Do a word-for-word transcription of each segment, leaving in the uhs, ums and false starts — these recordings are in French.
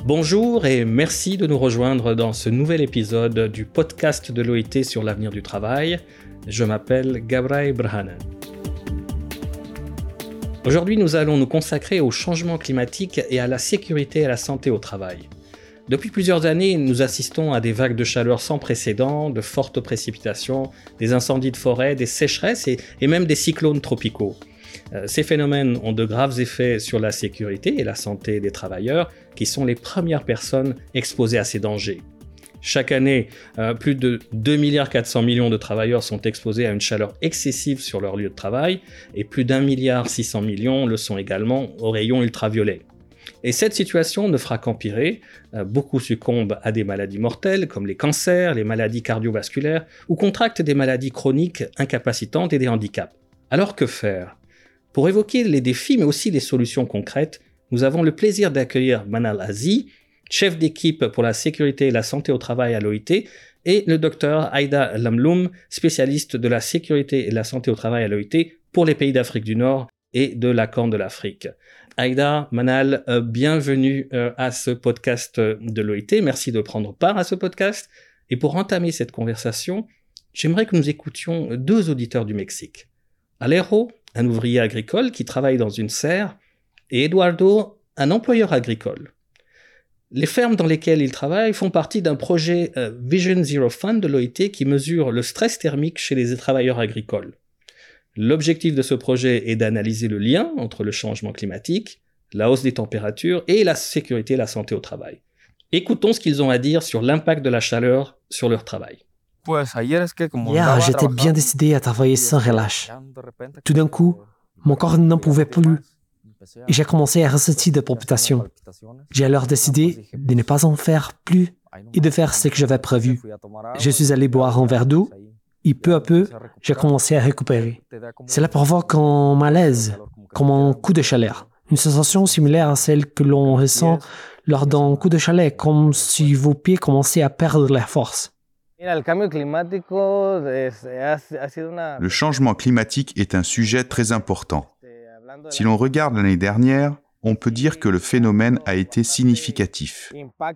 Bonjour et merci de nous rejoindre dans ce nouvel épisode du podcast de l'O I T sur l'avenir du travail. Je m'appelle Gabriel Brhanen. Aujourd'hui, nous allons nous consacrer au changement climatique et à la sécurité et à la santé au travail. Depuis plusieurs années, nous assistons à des vagues de chaleur sans précédent, de fortes précipitations, des incendies de forêt, des sécheresses et, et même des cyclones tropicaux. Euh, ces phénomènes ont de graves effets sur la sécurité et la santé des travailleurs, qui sont les premières personnes exposées à ces dangers. Chaque année, euh, plus de deux virgule quatre milliards de travailleurs sont exposés à une chaleur excessive sur leur lieu de travail et plus d'un milliard six cents millions le sont également aux rayons ultraviolets. Et cette situation ne fera qu'empirer. Euh, beaucoup succombent à des maladies mortelles comme les cancers, les maladies cardiovasculaires ou contractent des maladies chroniques incapacitantes et des handicaps. Alors que faire ? Pour évoquer les défis mais aussi les solutions concrètes, nous avons le plaisir d'accueillir Manal Azi, chef d'équipe pour la sécurité et la santé au travail à l'O I T, et le docteur Aïda Lamloum, spécialiste de la sécurité et la santé au travail à l'O I T pour les pays d'Afrique du Nord et de la Corne de l'Afrique. Aïda, Manal, euh, bienvenue euh, à ce podcast de l'O I T. Merci de prendre part à ce podcast. Et pour entamer cette conversation, j'aimerais que nous écoutions deux auditeurs du Mexique. Alejo, un ouvrier agricole qui travaille dans une serre, et Eduardo, un employeur agricole. Les fermes dans lesquelles ils travaillent font partie d'un projet euh, Vision Zero Fund de l'O I T qui mesure le stress thermique chez les travailleurs agricoles. L'objectif de ce projet est d'analyser le lien entre le changement climatique, la hausse des températures et la sécurité et la santé au travail. Écoutons ce qu'ils ont à dire sur l'impact de la chaleur sur leur travail. Hier, j'étais bien décidé à travailler sans relâche. Tout d'un coup, mon corps n'en pouvait plus et j'ai commencé à ressentir des palpitations. J'ai alors décidé de ne pas en faire plus et de faire ce que j'avais prévu. Je suis allé boire un verre d'eau et peu à peu, j'ai commencé à récupérer. Cela provoque un malaise, comme un coup de chaleur. Une sensation similaire à celle que l'on ressent lors d'un coup de chaleur, comme si vos pieds commençaient à perdre leur force. Le changement climatique est un sujet très important. Si l'on regarde l'année dernière, on peut dire que le phénomène a été significatif.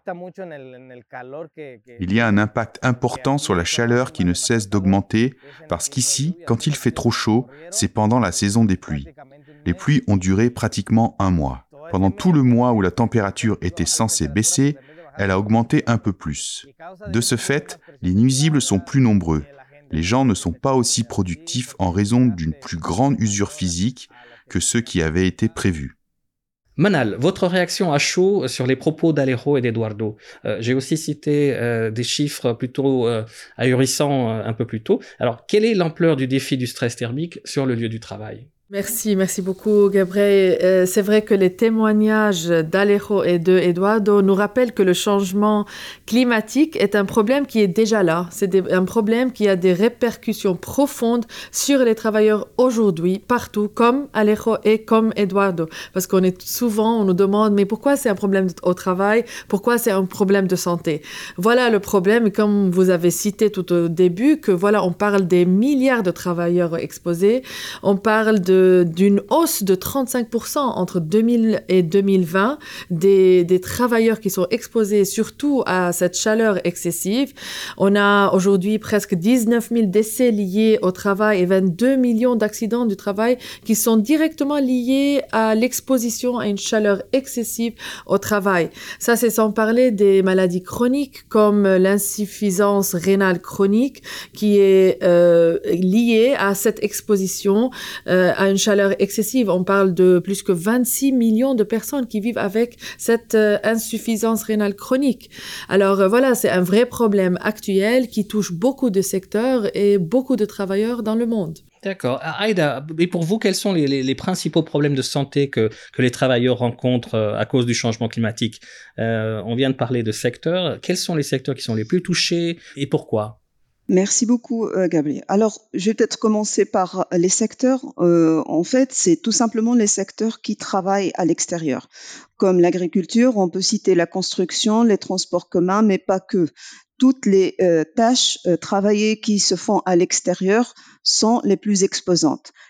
Il y a un impact important sur la chaleur qui ne cesse d'augmenter parce qu'ici, quand il fait trop chaud, c'est pendant la saison des pluies. Les pluies ont duré pratiquement un mois. Pendant tout le mois où la température était censée baisser, elle a augmenté un peu plus. De ce fait, les nuisibles sont plus nombreux. Les gens ne sont pas aussi productifs en raison d'une plus grande usure physique que ceux qui avaient été prévus. Manal, votre réaction à chaud sur les propos d'Alejo et d'Eduardo. Euh, j'ai aussi cité euh, des chiffres plutôt euh, ahurissants euh, un peu plus tôt. Alors, quelle est l'ampleur du défi du stress thermique sur le lieu du travail ? Merci, merci beaucoup Gabriel. Euh, c'est vrai que les témoignages d'Alejo et de Eduardo nous rappellent que le changement climatique est un problème qui est déjà là. C'est des, un problème qui a des répercussions profondes sur les travailleurs aujourd'hui, partout, comme Alejo et comme Eduardo. Parce qu'on est souvent, on nous demande, mais pourquoi c'est un problème au travail? Pourquoi c'est un problème de santé? Voilà le problème, comme vous avez cité tout au début, que voilà, on parle des milliards de travailleurs exposés. On parle de d'une hausse de trente-cinq pour cent entre deux mille et deux mille vingt des, des travailleurs qui sont exposés surtout à cette chaleur excessive. On a aujourd'hui presque dix-neuf mille décès liés au travail et vingt-deux millions d'accidents du travail qui sont directement liés à l'exposition à une chaleur excessive au travail. Ça, c'est sans parler des maladies chroniques comme l'insuffisance rénale chronique qui est euh, liée à cette exposition euh, à une chaleur excessive. On parle de plus que vingt-six millions de personnes qui vivent avec cette euh, insuffisance rénale chronique. Alors euh, voilà, c'est un vrai problème actuel qui touche beaucoup de secteurs et beaucoup de travailleurs dans le monde. D'accord. Aïda, et pour vous, quels sont les, les, les principaux problèmes de santé que, que les travailleurs rencontrent à cause du changement climatique ? euh, On vient de parler de secteurs. Quels sont les secteurs qui sont les plus touchés et pourquoi ? Merci beaucoup, euh, Gabriel. Alors, je vais peut-être commencer par les secteurs. Euh, en fait, c'est tout simplement les secteurs qui travaillent à l'extérieur. Comme l'agriculture, on peut citer la construction, les transports communs, mais pas que. Toutes les euh, tâches euh, travaillées qui se font à l'extérieur sont les plus exposantes.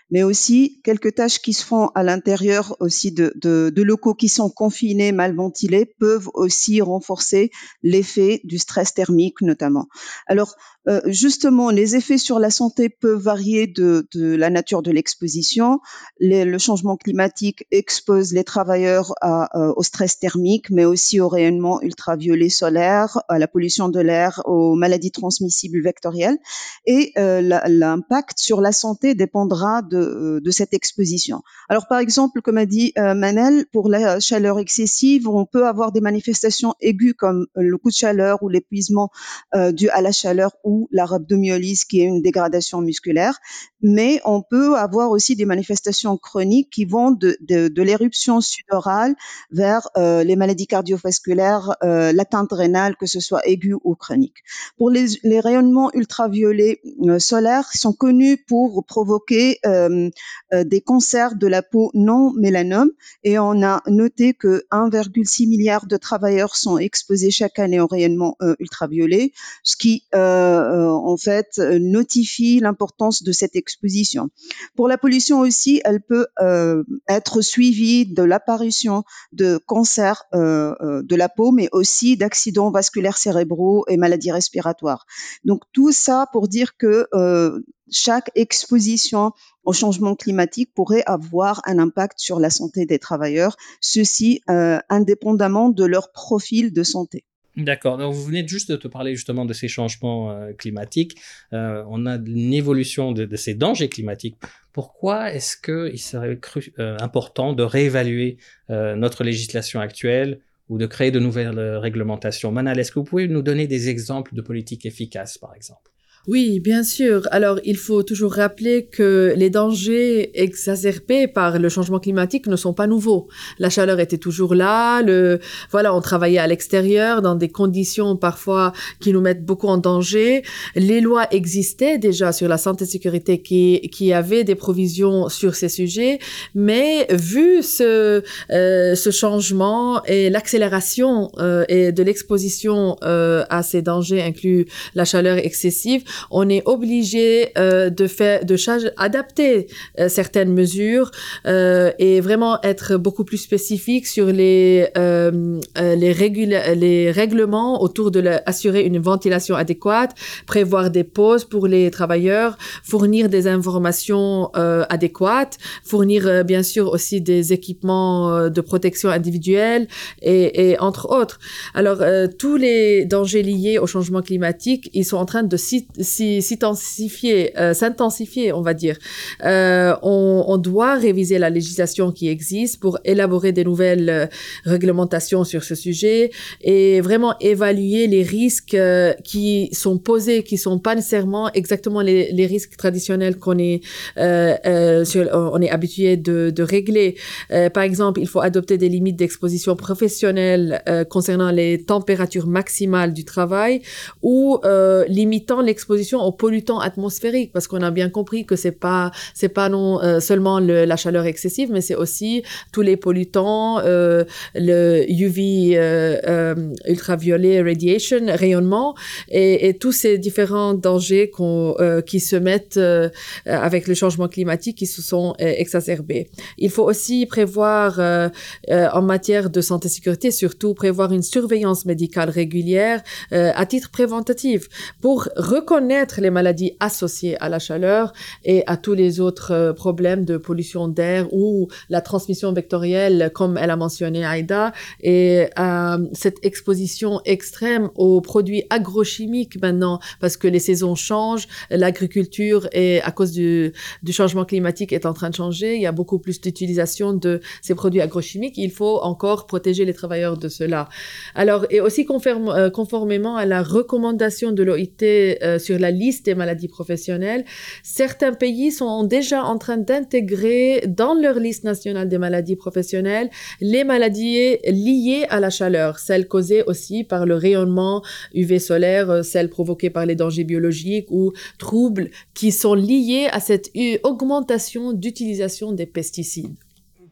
mais aussi quelques tâches qui se font à l'intérieur aussi de, de, de locaux qui sont confinés, mal ventilés, peuvent aussi renforcer l'effet du stress thermique notamment. Alors, euh, justement, les effets sur la santé peuvent varier de, de la nature de l'exposition. Les, le changement climatique expose les travailleurs à, euh, au stress thermique, mais aussi au rayonnement ultraviolet solaire, à la pollution de l'air, aux maladies transmissibles vectorielles. Et euh, la, l'impact sur la santé dépendra de, de cette exposition. Alors, par exemple, comme a dit euh, Manel, pour la chaleur excessive, on peut avoir des manifestations aiguës comme le coup de chaleur ou l'épuisement euh, dû à la chaleur ou la rhabdomyolyse qui est une dégradation musculaire, mais on peut avoir aussi des manifestations chroniques qui vont de, de, de l'éruption sudorale vers euh, les maladies cardiovasculaires, euh, l'atteinte rénale, que ce soit aiguë ou chronique. Pour les, les rayonnements ultraviolets euh, solaires, ils sont connus pour provoquer euh, euh, des cancers de la peau non mélanome, et on a noté que un virgule six milliard de travailleurs sont exposés chaque année au rayonnement euh, ultraviolet, ce qui euh, en fait notifie l'importance de cette exposition. Pour la pollution aussi, elle peut euh, être suivie de l'apparition de cancers euh, de la peau, mais aussi d'accidents vasculaires cérébraux et maladies respiratoires. Donc tout ça pour dire que euh, chaque exposition au changement climatique pourrait avoir un impact sur la santé des travailleurs, ceci euh, indépendamment de leur profil de santé. D'accord. Donc, vous venez juste de te parler justement de ces changements euh, climatiques. Euh, on a une évolution de, de ces dangers climatiques. Pourquoi est-ce qu'il serait cru, euh, important de réévaluer euh, notre législation actuelle ou de créer de nouvelles euh, réglementations? Manal, est-ce que vous pouvez nous donner des exemples de politiques efficaces, par exemple? Oui, bien sûr. Alors, il faut toujours rappeler que les dangers exacerbés par le changement climatique ne sont pas nouveaux. La chaleur était toujours là. Le, voilà, on travaillait à l'extérieur dans des conditions parfois qui nous mettent beaucoup en danger. Les lois existaient déjà sur la santé et sécurité qui, qui avaient des provisions sur ces sujets. Mais vu ce, euh, ce changement et l'accélération euh, et de l'exposition euh, à ces dangers inclus la chaleur excessive, on est obligé euh, de faire, de charge, adapter euh, certaines mesures euh, et vraiment être beaucoup plus spécifique sur les euh, les, régula- les règlements autour de la, assurer une ventilation adéquate, prévoir des pauses pour les travailleurs, fournir des informations euh, adéquates, fournir euh, bien sûr aussi des équipements euh, de protection individuelle et, et entre autres. Alors euh, tous les dangers liés au changement climatique, ils sont en train de s'y s'intensifier, euh, s'intensifier, on va dire. Euh, on, on doit réviser la législation qui existe pour élaborer des nouvelles euh, réglementations sur ce sujet et vraiment évaluer les risques euh, qui sont posés, qui sont pas nécessairement exactement les, les risques traditionnels qu'on est, euh, euh, sur, on est habitué de, de régler. Euh, par exemple, il faut adopter des limites d'exposition professionnelle euh, concernant les températures maximales du travail ou euh, limitant l'exposition aux pollutants atmosphériques, parce qu'on a bien compris que c'est pas c'est pas non euh, seulement le, la chaleur excessive, mais c'est aussi tous les pollutants, euh, le U V euh, euh, ultraviolet radiation, rayonnement, et, et tous ces différents dangers qu'on, euh, qui se mettent euh, avec le changement climatique qui se sont euh, exacerbés. Il faut aussi prévoir euh, euh, en matière de santé et sécurité, surtout prévoir une surveillance médicale régulière euh, à titre préventif pour reconnaître les maladies associées à la chaleur et à tous les autres euh, problèmes de pollution d'air ou la transmission vectorielle, comme elle a mentionné Aïda, et euh, cette exposition extrême aux produits agrochimiques maintenant, parce que les saisons changent, l'agriculture est, à cause du, du changement climatique est en train de changer, il y a beaucoup plus d'utilisation de ces produits agrochimiques, il faut encore protéger les travailleurs de cela. Alors, et aussi conforme, euh, conformément à la recommandation de l'O I T euh, sur la liste des maladies professionnelles, certains pays sont déjà en train d'intégrer dans leur liste nationale des maladies professionnelles les maladies liées à la chaleur, celles causées aussi par le rayonnement U V solaire, celles provoquées par les dangers biologiques ou troubles qui sont liés à cette augmentation d'utilisation des pesticides.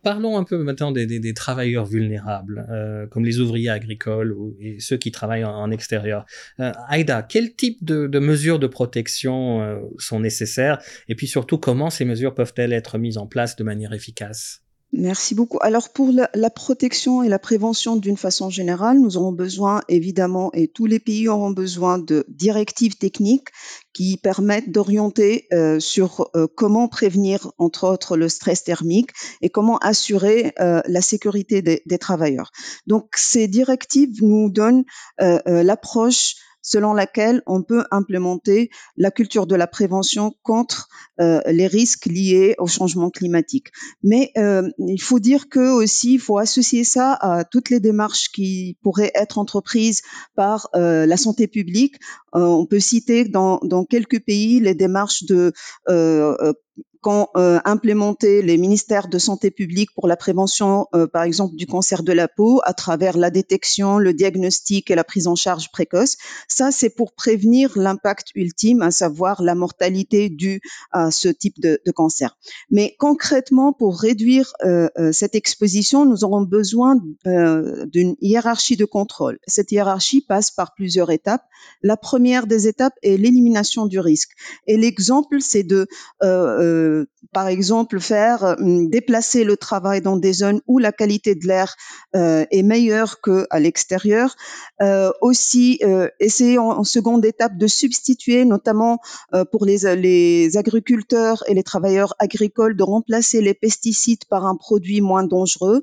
parlons un peu maintenant des, des, des travailleurs vulnérables, euh, comme les ouvriers agricoles ou, et ceux qui travaillent en, en extérieur. Euh, Aïda, quel type de, de mesures de protection euh, sont nécessaires et puis surtout, comment ces mesures peuvent-elles être mises en place de manière efficace? Merci beaucoup. Alors pour la, la protection et la prévention d'une façon générale, nous aurons besoin évidemment, et tous les pays auront besoin de directives techniques qui permettent d'orienter euh, sur euh, comment prévenir entre autres le stress thermique et comment assurer euh, la sécurité des, des travailleurs. Donc ces directives nous donnent euh, euh, l'approche selon laquelle on peut implémenter la culture de la prévention contre euh, les risques liés au changement climatique. Mais euh, il faut dire que aussi, il faut associer ça à toutes les démarches qui pourraient être entreprises par euh, la santé publique. Euh, on peut citer dans, dans quelques pays les démarches de euh, euh, qu'ont euh, implémenté les ministères de santé publique pour la prévention, euh, par exemple, du cancer de la peau, à travers la détection, le diagnostic et la prise en charge précoce. Ça, c'est pour prévenir l'impact ultime, à savoir la mortalité due à ce type de, de cancer. Mais concrètement, pour réduire euh, euh, cette exposition, nous aurons besoin euh, d'une hiérarchie de contrôle. Cette hiérarchie passe par plusieurs étapes. La première des étapes est l'élimination du risque. Et l'exemple, c'est de euh, euh, par exemple, faire euh, déplacer le travail dans des zones où la qualité de l'air euh, est meilleure qu'à l'extérieur. Euh, aussi, euh, essayer en, en seconde étape de substituer, notamment euh, pour les, les agriculteurs et les travailleurs agricoles, de remplacer les pesticides par un produit moins dangereux.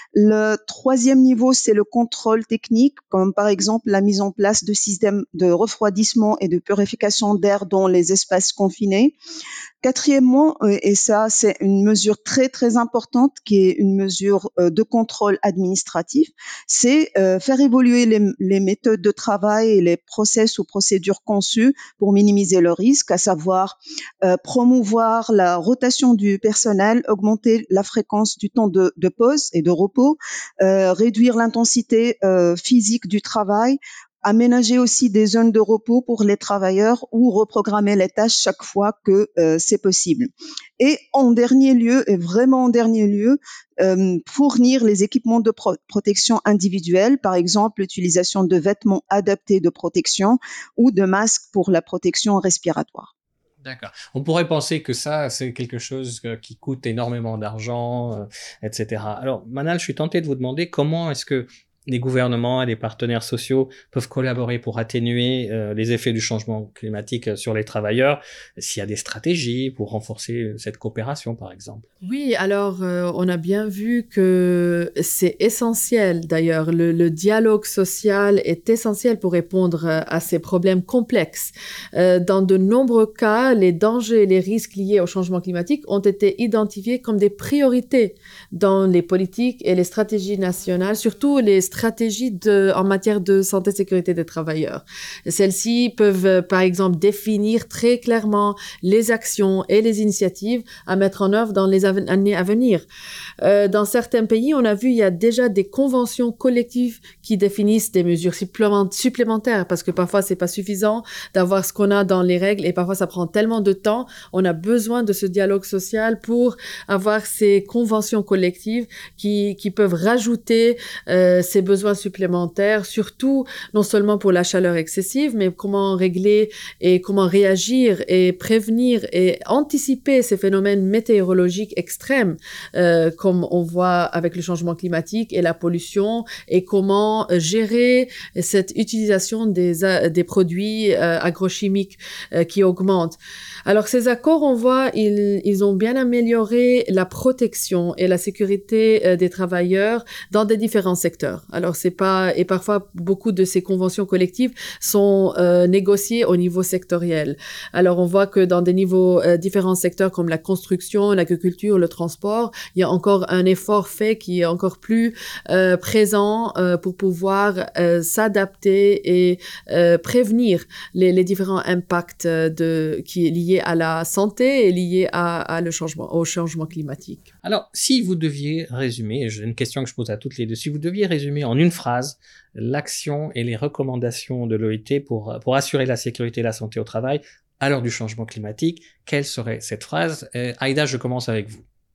Le troisième niveau, c'est le contrôle technique, comme par exemple la mise en place de systèmes de refroidissement et de purification d'air dans les espaces confinés. Quatrièmement, et ça c'est une mesure très très importante qui est une mesure de contrôle administratif, c'est euh, faire évoluer les, les méthodes de travail et les process ou procédures conçues pour minimiser le risque, à savoir euh, promouvoir la rotation du personnel, augmenter la fréquence du temps de, de pause et de repos, euh, réduire l'intensité euh, physique du travail, aménager aussi des zones de repos pour les travailleurs ou reprogrammer les tâches chaque fois que euh, c'est possible. Et en dernier lieu, et vraiment en dernier lieu, euh, fournir les équipements de pro- protection individuelle, par exemple l'utilisation de vêtements adaptés de protection ou de masques pour la protection respiratoire. D'accord. On pourrait penser que ça, c'est quelque chose qui coûte énormément d'argent, euh, et cetera. Alors, Manal, je suis tenté de vous demander comment est-ce que les gouvernements et les partenaires sociaux peuvent collaborer pour atténuer euh, les effets du changement climatique sur les travailleurs, s'il y a des stratégies pour renforcer cette coopération, par exemple. Oui, alors euh, on a bien vu que c'est essentiel, d'ailleurs, le, le dialogue social est essentiel pour répondre à ces problèmes complexes. Euh, dans de nombreux cas, les dangers et les risques liés au changement climatique ont été identifiés comme des priorités dans les politiques et les stratégies nationales, surtout les stratégies de, en matière de santé et sécurité des travailleurs. Celles-ci peuvent, par exemple, définir très clairement les actions et les initiatives à mettre en œuvre dans les années à venir. Euh, dans certains pays, on a vu, il y a déjà des conventions collectives qui définissent des mesures supplémentaires, parce que parfois, c'est pas suffisant d'avoir ce qu'on a dans les règles, et parfois, ça prend tellement de temps. On a besoin de ce dialogue social pour avoir ces conventions collectives qui, qui peuvent rajouter euh, ces besoins supplémentaires, surtout non seulement pour la chaleur excessive, mais comment régler et comment réagir et prévenir et anticiper ces phénomènes météorologiques extrêmes, euh, comme on voit avec le changement climatique et la pollution, et comment gérer cette utilisation des, des produits euh, agrochimiques euh, qui augmentent. Alors ces accords, on voit, ils, ils ont bien amélioré la protection et la sécurité euh, des travailleurs dans des différents secteurs. Alors c'est pas, et parfois beaucoup de ces conventions collectives sont euh, négociées au niveau sectoriel. Alors on voit que dans des niveaux euh, différents secteurs comme la construction, l'agriculture, le transport, il y a encore un effort fait qui est encore plus euh, présent euh, pour pouvoir euh, s'adapter et euh, prévenir les, les différents impacts de qui est lié à la santé et lié à, à le changement, au changement climatique. Alors, si vous deviez résumer, j'ai une question que je pose à toutes les deux, si vous deviez résumer en une phrase l'action et les recommandations de l'O I T pour, pour assurer la sécurité et la santé au travail à l'heure du changement climatique, quelle serait cette phrase? euh, Aïda, je commence avec vous.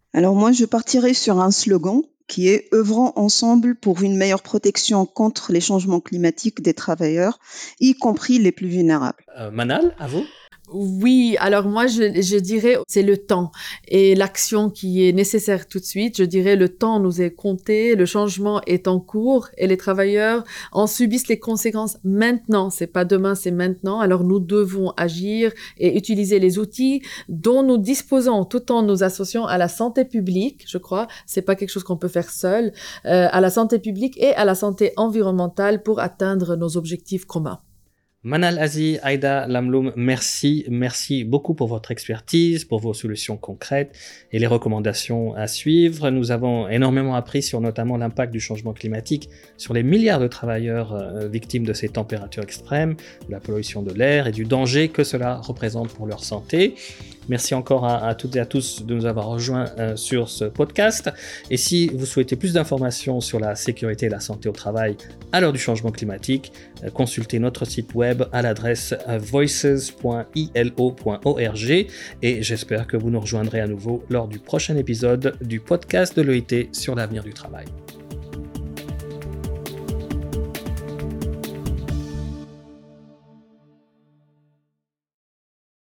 Alors moi, je partirai sur un slogan qui est « œuvrons ensemble pour une meilleure protection contre les changements climatiques des travailleurs, y compris les plus vulnérables ». Euh, Manal, à vous? Oui, alors moi je, je dirais c'est le temps et l'action qui est nécessaire tout de suite. Je dirais le temps nous est compté, le changement est en cours et les travailleurs en subissent les conséquences maintenant. C'est pas demain, c'est maintenant. Alors nous devons agir et utiliser les outils dont nous disposons tout en nous associant à la santé publique, je crois. C'est pas quelque chose qu'on peut faire seul, euh, à la santé publique et à la santé environnementale pour atteindre nos objectifs communs. Manal Aziz, Aïda Lamloum, merci, merci beaucoup pour votre expertise, pour vos solutions concrètes et les recommandations à suivre. Nous avons énormément appris sur notamment l'impact du changement climatique sur les milliards de travailleurs euh, victimes de ces températures extrêmes, de la pollution de l'air et du danger que cela représente pour leur santé. Merci encore à, à toutes et à tous de nous avoir rejoints euh, sur ce podcast. Et si vous souhaitez plus d'informations sur la sécurité et la santé au travail à l'heure du changement climatique, euh, consultez notre site web à l'adresse euh, voices point i l o point org et j'espère que vous nous rejoindrez à nouveau lors du prochain épisode du podcast de l'O I T sur l'avenir du travail.